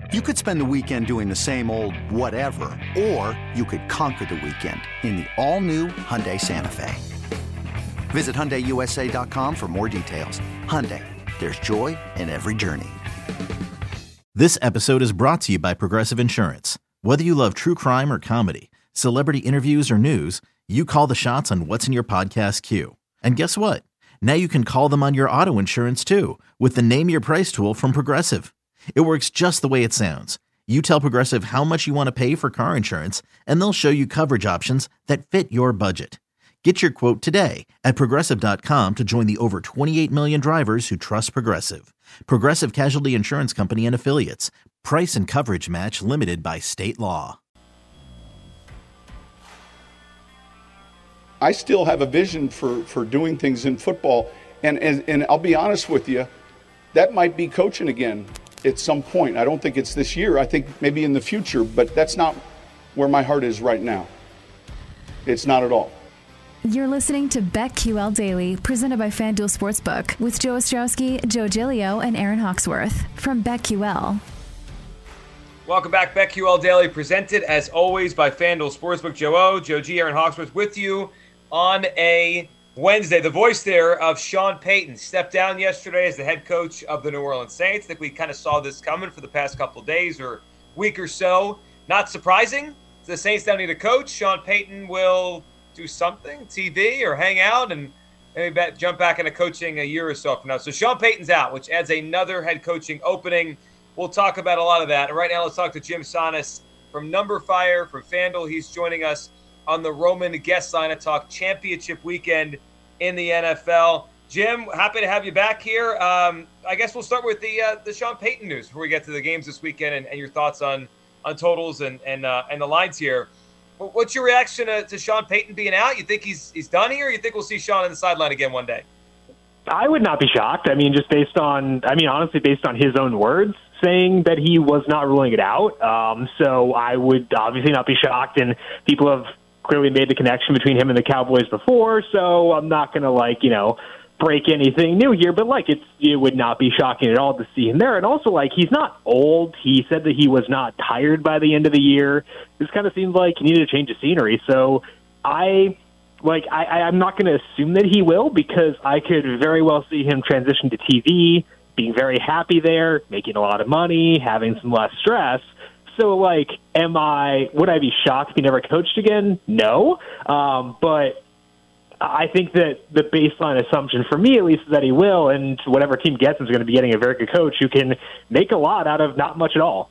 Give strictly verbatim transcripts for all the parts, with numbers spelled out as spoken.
You could spend the weekend doing the same old whatever, or you could conquer the weekend in the all-new Hyundai Santa Fe. Visit Hyundai U S A dot com for more details. Hyundai, there's joy in every journey. This episode is brought to you by Progressive Insurance. Whether you love true crime or comedy, celebrity interviews or news, you call the shots on what's in your podcast queue. And guess what? Now you can call them on your auto insurance too with the Name Your Price tool from Progressive. It works just the way it sounds. You tell Progressive how much you want to pay for car insurance, and they'll show you coverage options that fit your budget. Get your quote today at Progressive dot com to join the over twenty-eight million drivers who trust Progressive. Progressive Casualty Insurance Company and Affiliates. Price and coverage match limited by state law. I still have a vision for, for doing things in football, and, and, and I'll be honest with you, that might be coaching again at some point. I don't think it's this year. I think maybe in the future, but that's not where my heart is right now. It's not at all. You're listening to BetQL Daily, presented by FanDuel Sportsbook, with Joe Ostrowski, Joe Giglio, and Aaron Hawksworth from BetQL. Welcome back, BetQL Daily, presented as always by FanDuel Sportsbook. Joe O, Joe G, Aaron Hawksworth with you on a Wednesday. The voice there of Sean Payton stepped down yesterday as the head coach of the New Orleans Saints. I think we kind of saw this coming for the past couple of days or week or so. Not surprising. The Saints now need a coach. Sean Payton will do something, T V or hang out, and maybe bet, jump back into coaching a year or so from now. So Sean Payton's out, which adds another head coaching opening. We'll talk about a lot of that. And right now, let's talk to Jim Sannes from Number Fire, from FanDuel. He's joining us on the Roman guest line to talk championship weekend in the N F L. Jim, happy to have you back here. Um, I guess we'll start with the uh, the Sean Payton news before we get to the games this weekend and, and your thoughts on on totals and and uh, and the lines here. What's your reaction to, to Sean Payton being out? You think he's he's done here? Or you think we'll see Sean on the sideline again one day? I would not be shocked. I mean, just based on, I mean, honestly, based on his own words, saying that he was not ruling it out. Um, so I would obviously not be shocked, and people have clearly made the connection between him and the Cowboys before, so I'm not going to, like, you know, break anything new here, but, like, it's, it would not be shocking at all to see him there. And also, like, he's not old. He said that he was not tired by the end of the year. This kind of seems like he needed a change of scenery. So I, like, I, I'm not going to assume that he will, because I could very well see him transition to T V, being very happy there, making a lot of money, having some less stress. So, like, am I, would I be shocked if he never coached again? No. Um, but I think that the baseline assumption for me, at least, is that he will, and whatever team gets him is going to be getting a very good coach who can make a lot out of not much at all.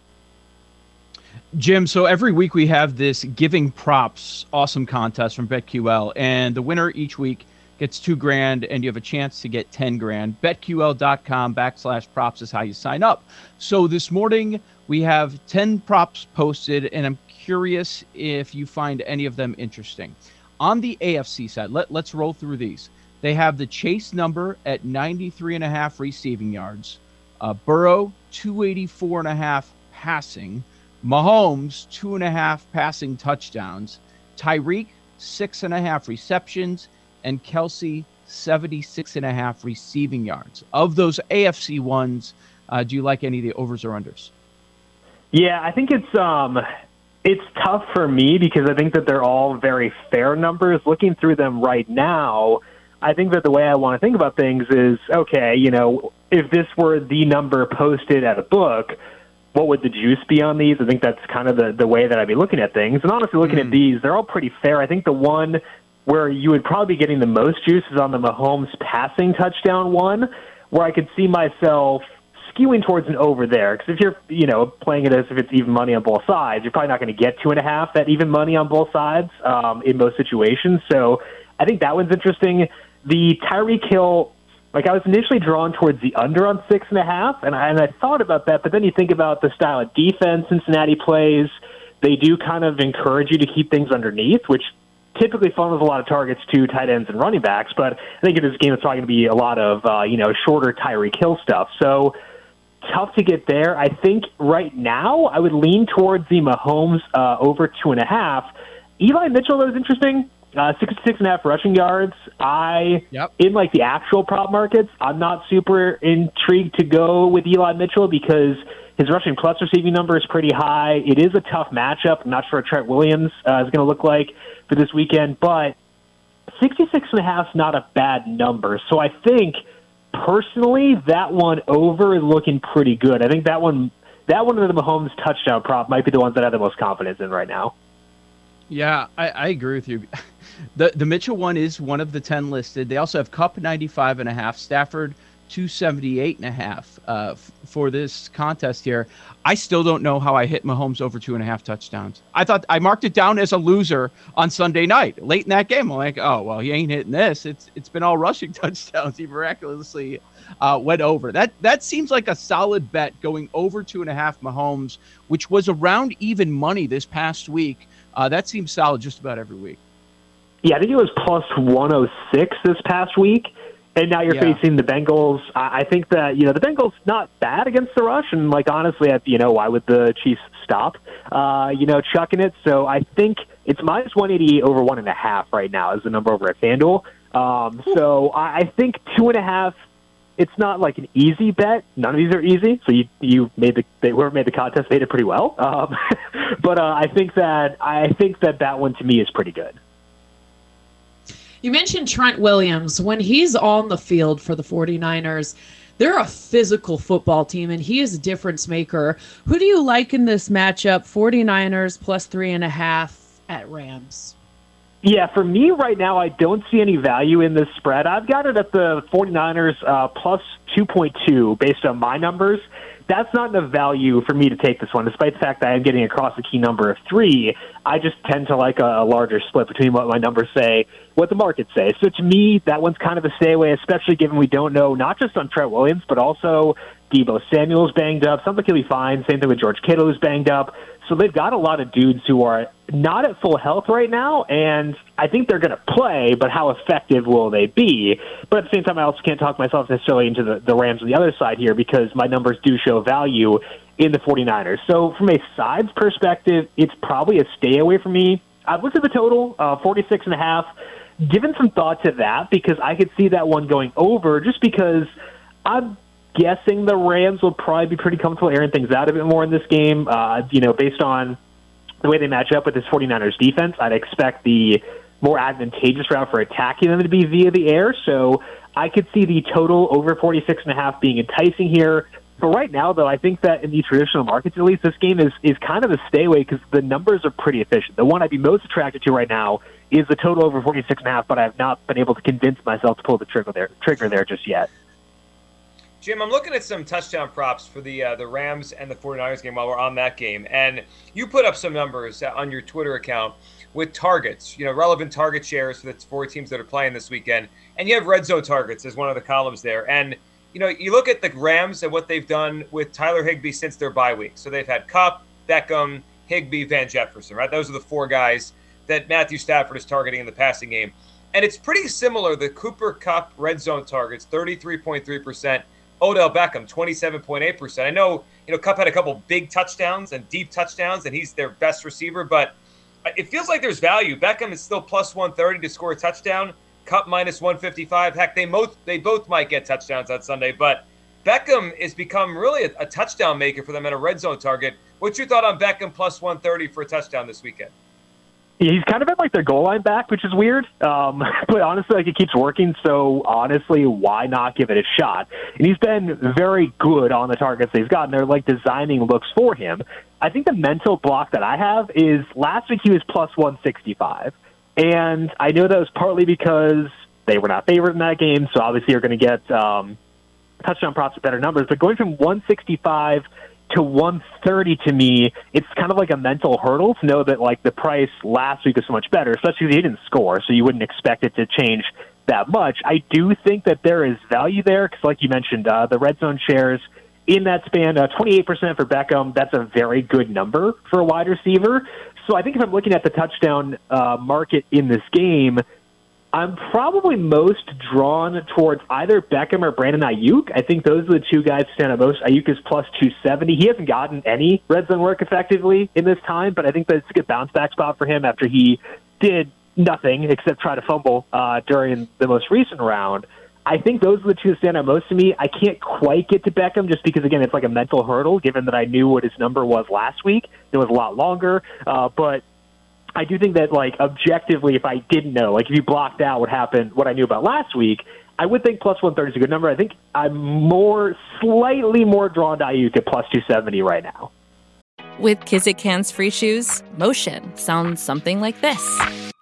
Jim, so every week we have this Giving Props awesome contest from BetQL, and the winner each week gets two grand, and you have a chance to get ten grand. BetQL.com backslash props is how you sign up. So this morning we have ten props posted, and I'm curious if you find any of them interesting. On the A F C side, let, let's roll through these. They have the Chase number at ninety-three and a half receiving yards. Uh, Burrow, two eighty-four and a half passing. Mahomes, two and a half passing touchdowns. Tyreek, six and a half receptions. And Kelsey, seventy-six and a half receiving yards. Of those A F C ones, uh, do you like any of the overs or unders? Yeah, I think it's um, it's tough for me because I think that they're all very fair numbers. Looking through them right now, I think that the way I want to think about things is, okay, you know, if this were the number posted at a book, what would the juice be on these? I think that's kind of the, the way that I'd be looking at things. And honestly, looking mm. at these, they're all pretty fair. I think the one where you would probably be getting the most juice is on the Mahomes passing touchdown one, where I could see myself skewing towards an over there. Because if you're, you know, playing it as if it's even money on both sides, you're probably not going to get two and a half that even money on both sides um, in most situations. So I think that one's interesting. The Tyreek Hill, like I was initially drawn towards the under on six and a half, and I, and I thought about that, but then you think about the style of defense Cincinnati plays. They do kind of encourage you to keep things underneath, which typically funnels a lot of targets to tight ends and running backs, but I think in this game it's probably going to be a lot of, uh, you know, shorter Tyreek Hill stuff. So tough to get there. I think right now I would lean towards the Mahomes uh, over two and a half. Eli Mitchell, that was interesting. Uh, sixty-six and a half rushing yards. I, yep. in like the actual prop markets, I'm not super intrigued to go with Eli Mitchell because His rushing plus receiving number is pretty high. It is a tough matchup. I'm not sure what Trent Williams uh, is going to look like for this weekend, but sixty-six and a half is not a bad number. So I think, personally, that one over is looking pretty good. I think that one, that one of the Mahomes touchdown prop might be the ones that I have the most confidence in right now. Yeah, I, I agree with you. The the Mitchell one is one of the ten listed. They also have Kupp ninety-five and a half, Stafford two seventy-eight and a half uh, f- for this contest here. I still don't know how I hit Mahomes over two and a half touchdowns. I thought I marked it down as a loser on Sunday night, late in that game. I'm like, oh well, he ain't hitting this. It's it's been all rushing touchdowns. He miraculously uh, went over. That that seems like a solid bet, going over two and a half Mahomes, which was around even money this past week. Uh, that seems solid just about every week. Yeah, I think it was plus one oh six this past week, and now you're yeah. facing the Bengals. I, I think that, you know, the Bengals not bad against the rush, and, like, honestly, I, you know, why would the Chiefs stop, uh, you know, chucking it? So I think it's minus one eighty over one and a half right now is the number over at FanDuel. Um, so I, I think two and a half, it's not like an easy bet. None of these are easy. So you you made the they were made the contest made it pretty well. Um, but uh, I think that I think that that one to me is pretty good. You mentioned Trent Williams. When he's on the field for the 49ers, they're a physical football team, and he is a difference maker. Who do you like in this matchup? 49ers plus three and a half at Rams. Yeah, for me right now, I don't see any value in this spread. I've got it at the 49ers uh, plus two point two based on my numbers. That's not enough value for me to take this one, despite the fact that I am getting across the key number of three. I just tend to like a, a larger split between what my numbers say, what the markets say. So to me, that one's kind of a stay away, especially given we don't know, not just on Trent Williams, but also Deebo Samuel's banged up. Sounds like he'll be fine. Same thing with George Kittle, who's banged up. So they've got a lot of dudes who are not at full health right now, and I think they're going to play, but how effective will they be? But at the same time, I also can't talk myself necessarily into the, the Rams on the other side here because my numbers do show value in the 49ers. So from a sides perspective, it's probably a stay away for me. I've looked at the total, uh, forty-six and a half, given some thought to that because I could see that one going over just because I'm guessing the Rams will probably be pretty comfortable airing things out a bit more in this game. Uh, you know, based on the way they match up with this 49ers defense, I'd expect the more advantageous route for attacking them to be via the air. So I could see the total over forty-six and a half being enticing here. But right now, though, I think that in the traditional markets, at least, this game is, is kind of a stay away because the numbers are pretty efficient. The one I'd be most attracted to right now is the total over forty-six and a half, but I have not been able to convince myself to pull the trigger there, trigger there just yet. Jim, I'm looking at some touchdown props for the uh, the Rams and the 49ers game while we're on that game. And you put up some numbers on your Twitter account with targets, you know, relevant target shares for the four teams that are playing this weekend. And you have red zone targets as one of the columns there. And, you know, you look at the Rams and what they've done with Tyler Higbee since their bye week. So they've had Kupp, Beckham, Higbee, Van Jefferson, right? Those are the four guys that Matthew Stafford is targeting in the passing game. And it's pretty similar. The Cooper Kupp red zone targets, thirty-three point three percent. Odell Beckham, twenty-seven point eight percent. I know, you know, Kupp had a couple big touchdowns and deep touchdowns, and he's their best receiver, but it feels like there's value. Beckham is still plus one thirty to score a touchdown. Kupp minus one fifty-five. Heck, they both they both might get touchdowns on Sunday, but Beckham has become really a, a touchdown maker for them and a red zone target. What's your thought on Beckham plus one thirty for a touchdown this weekend? He's kind of been like their goal line back, which is weird. Um, but honestly, like it keeps working. So honestly, why not give it a shot? And he's been very good on the targets that he's gotten. They're like designing looks for him. I think the mental block that I have is last week he was plus one sixty-five. And I know that was partly because they were not favored in that game. So obviously you're going to get um, touchdown props with better numbers. But going from one sixty-five to one thirty to me, it's kind of like a mental hurdle to know that like the price last week was so much better, especially because he didn't score, so you wouldn't expect it to change that much. I do think that there is value there because, like you mentioned, uh, the red zone shares in that span, uh, twenty-eight percent for Beckham, that's a very good number for a wide receiver. So I think if I'm looking at the touchdown uh, market in this game, I'm probably most drawn towards either Beckham or Brandon Ayuk. I think those are the two guys who stand out most. Ayuk is plus two seventy. He hasn't gotten any red zone work effectively in this time, but I think that's a good bounce back spot for him after he did nothing except try to fumble uh, during the most recent round. I think those are the two that stand out most to me. I can't quite get to Beckham just because, again, it's like a mental hurdle, given that I knew what his number was last week. It was a lot longer. Uh, but I do think that, like, objectively, if I didn't know, like, if you blocked out what happened, what I knew about last week, I would think plus one thirty is a good number. I think I'm more, slightly more drawn to Ayuk at plus two seventy right now. With Kizik hands-free shoes, motion sounds something like this.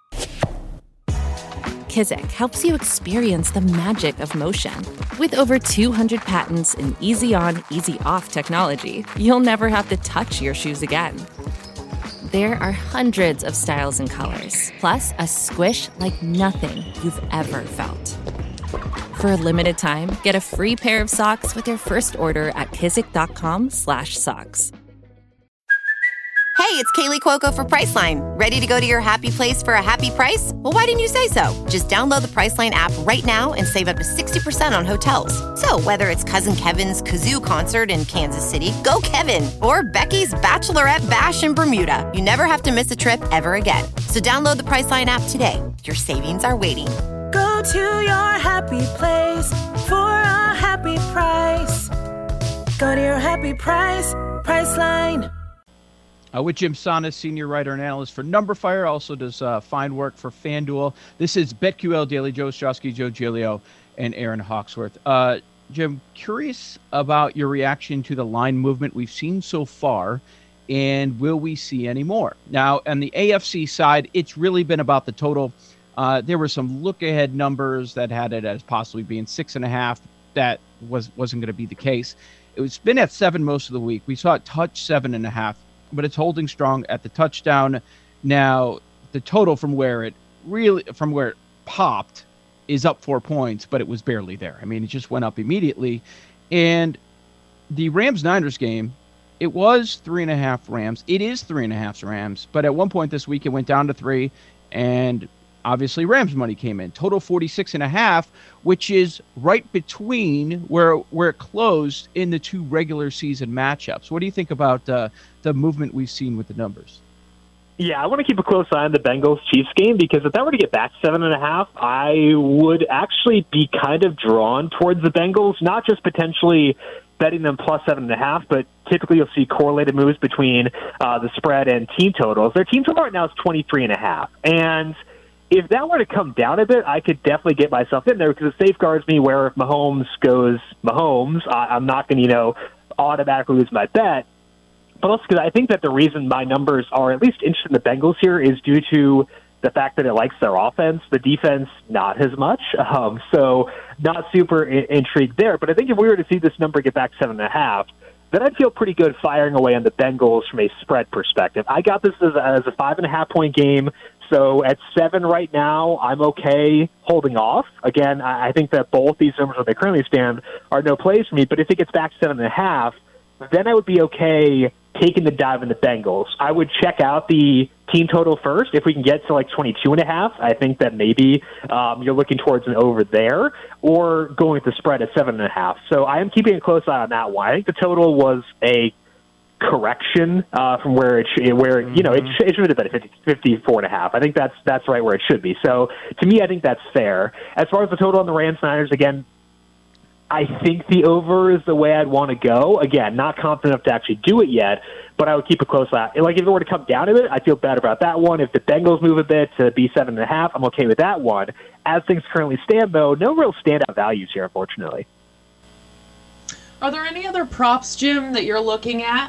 Kizik helps you experience the magic of motion. With over two hundred patents and easy-on, easy-off technology, you'll never have to touch your shoes again. There are hundreds of styles and colors, plus a squish like nothing you've ever felt. For a limited time, get a free pair of socks with your first order at kizik.com slash socks. Hey, it's Kaylee Cuoco for Priceline. Ready to go to your happy place for a happy price? Well, why didn't you say so? Just download the Priceline app right now and save up to sixty percent on hotels. So whether it's Cousin Kevin's Kazoo Concert in Kansas City, go Kevin, or Becky's Bachelorette Bash in Bermuda, you never have to miss a trip ever again. So download the Priceline app today. Your savings are waiting. Go to your happy place for a happy price. Go to your happy price, Priceline. Uh, with Jim Sannes, senior writer and analyst for Numberfire, also does uh, fine work for FanDuel. This is BetQL Daily. Joe Ostrowski, Joe Giglio, and Aaron Hawksworth. Uh, Jim, curious about your reaction to the line movement we've seen so far, and will we see any more? Now, on the A F C side, it's really been about the total. Uh, there were some look-ahead numbers that had it as possibly being six and a half. That was, wasn't going to be the case. It's been at seven most of the week. We saw it touch seven and a half, but it's holding strong at the touchdown. Now, the total from where it really, from where it popped is up four points, but it was barely there. I mean, it just went up immediately. And the Rams-Niners game, it was three and a half Rams. It is three and a half Rams, but at one point this week it went down to three, and obviously Rams money came in. Total forty-six and a half, which is right between where where it closed in the two regular season matchups. What do you think about uh, the movement we've seen with the numbers? Yeah, I want to keep a close eye on the Bengals-Chiefs game, because if that were to get back seven and a half, I would actually be kind of drawn towards the Bengals, not just potentially betting them plus seven and a half, but typically you'll see correlated moves between uh, the spread and team totals. Their team total right now is twenty-three and a half, and if that were to come down a bit, I could definitely get myself in there, because it safeguards me where if Mahomes goes Mahomes, I, I'm not going to, you know, automatically lose my bet. But also because I think that the reason my numbers are at least interested in the Bengals here is due to the fact that it likes their offense. The defense, not as much. Um, so not super I- intrigued there. But I think if we were to see this number get back seven and a half, then I'd feel pretty good firing away on the Bengals from a spread perspective. I got this as a, as a five and a half point game. So at seven right now, I'm okay holding off. Again, I, I think that both these numbers where they currently stand are no plays for me. But if it gets back seven and a half, then I would be okay taking the dive in the Bengals. I would check out the team total first. If we can get to like twenty-two and a half, I think that maybe um, you're looking towards an over there, or going with the spread at seven and a half. So I am keeping a close eye on that one. I think the total was a correction uh, from where it sh- where you know it, sh- it should have been fifty, fifty-four and a half. I think that's that's right where it should be. So to me, I think that's fair. As far as the total on the Rams Niners, again, I think the over is the way I'd want to go. Again, not confident enough to actually do it yet, but I would keep a close eye. Like, if it were to come down a bit, I feel bad about that one. If the Bengals move a bit to be seven and a half, I'm okay with that one. As things currently stand, though, no real standout values here, unfortunately. Are there any other props, Jim, that you're looking at?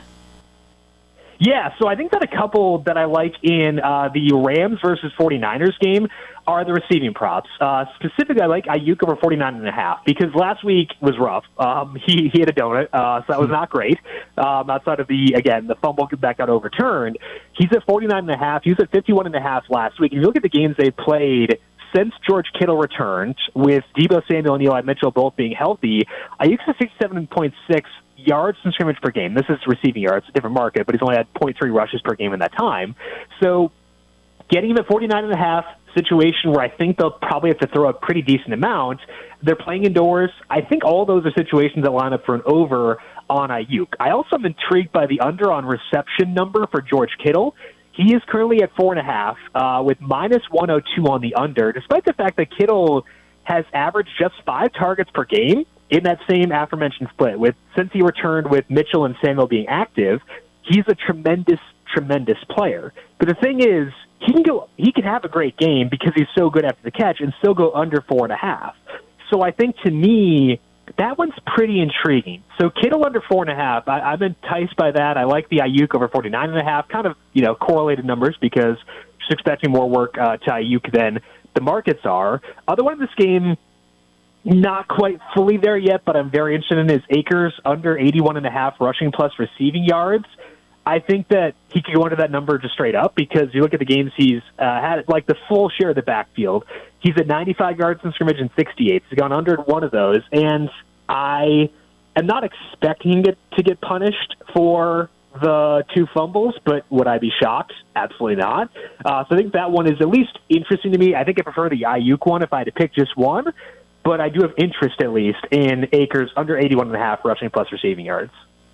Yeah, so I think that a couple that I like in uh, the Rams versus 49ers game are the receiving props. Uh, specifically, I like Ayuk over forty-nine and a half, because last week was rough. Um, he, he had a donut, uh, so that was not great. Um, outside of the, again, the fumble that got overturned. He's at forty-nine and a half. He was at fifty-one and a half last week. If you look at the games they've played since George Kittle returned, with Deebo Samuel and Eli Mitchell both being healthy, Ayuk's at sixty-seven point six yards from scrimmage per game. This is receiving yards, a different market, but he's only had point three rushes per game in that time. So getting him at forty-nine and a half, situation where I think they'll probably have to throw a pretty decent amount. They're playing indoors. I think all those are situations that line up for an over on Ayuk. I also am intrigued by the under on reception number for George Kittle. He is currently at four and a half, uh, with minus one oh two on the under, despite the fact that Kittle has averaged just five targets per game in that same aforementioned split. With since he returned with Mitchell and Samuel being active, he's a tremendous, tremendous player. But the thing is, he can go, he can have a great game because he's so good after the catch and still go under four and a half. So I think to me, that one's pretty intriguing. So Kittle under four and a half, I, I'm enticed by that. I like the Ayuk over forty-nine and a half, kind of, you know, correlated numbers because just expecting more work uh, to Ayuk than the markets are. Otherwise, this game, not quite fully there yet, but I'm very interested in his Akers under eighty-one and a half rushing plus receiving yards. I think that he could go under that number just straight up because you look at the games he's uh, had, like the full share of the backfield. He's at ninety-five yards in scrimmage and sixty-eight. He's gone under one of those, and I am not expecting it to get punished for the two fumbles, but would I be shocked? Absolutely not. Uh, so I think that one is at least interesting to me. I think I prefer the Ayuk one if I had to pick just one, but I do have interest at least in Akers under eighty-one and a half rushing plus receiving yards.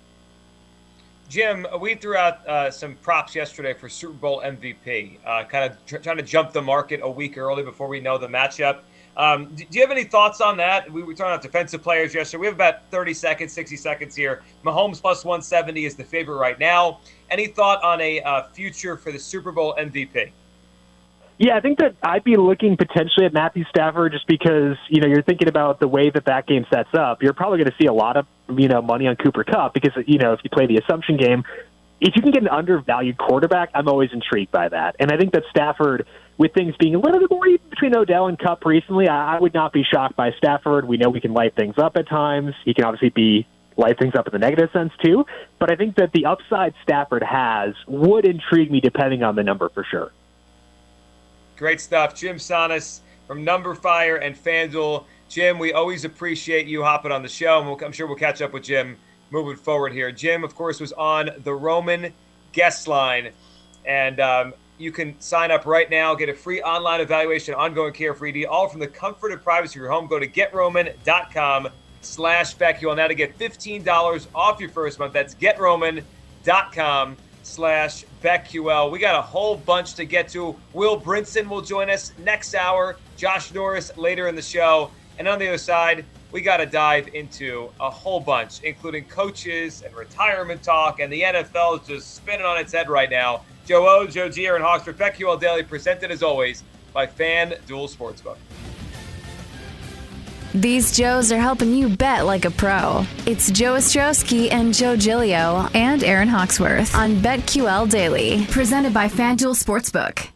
Jim, we threw out uh, some props yesterday for Super Bowl M V P, uh, kind of tr- trying to jump the market a week early before we know the matchup. Um, do, do you have any thoughts on that? We were talking about defensive players yesterday. We have about thirty seconds, sixty seconds here. Mahomes plus one seventy is the favorite right now. Any thought on a uh, future for the Super Bowl M V P? Yeah, I think that I'd be looking potentially at Matthew Stafford just because, you know, you're thinking about the way that that game sets up. You're probably going to see a lot of, you know, money on Cooper Kupp because, you know, if you play the assumption game, if you can get an undervalued quarterback, I'm always intrigued by that. And I think that Stafford, with things being a little bit more even between Odell and Kupp recently, I, I would not be shocked by Stafford. We know we can light things up at times. He can obviously be light things up in the negative sense too. But I think that the upside Stafford has would intrigue me depending on the number for sure. Great stuff. Jim Sannes from Number Fire and FanDuel. Jim, we always appreciate you hopping on the show, and we'll, I'm sure we'll catch up with Jim moving forward here. Jim, of course, was on the Roman guest line, and um, you can sign up right now, get a free online evaluation, ongoing care for E D, all from the comfort and privacy of your home. Go to getroman.com slash BetQL now to get fifteen dollars off your first month. That's getroman.com slash BetQL. We got a whole bunch to get to. Will Brinson will join us next hour. Josh Norris later in the show. And on the other side, we got to dive into a whole bunch, including coaches and retirement talk. And the N F L is just spinning on its head right now. Joe O, Joe G, Aaron Hawksworth, BetQL Daily, presented as always by FanDuel Sportsbook. These Joes are helping you bet like a pro. It's Joe Ostrowski and Joe Giglio and Aaron Hawksworth on BetQL Daily, presented by FanDuel Sportsbook.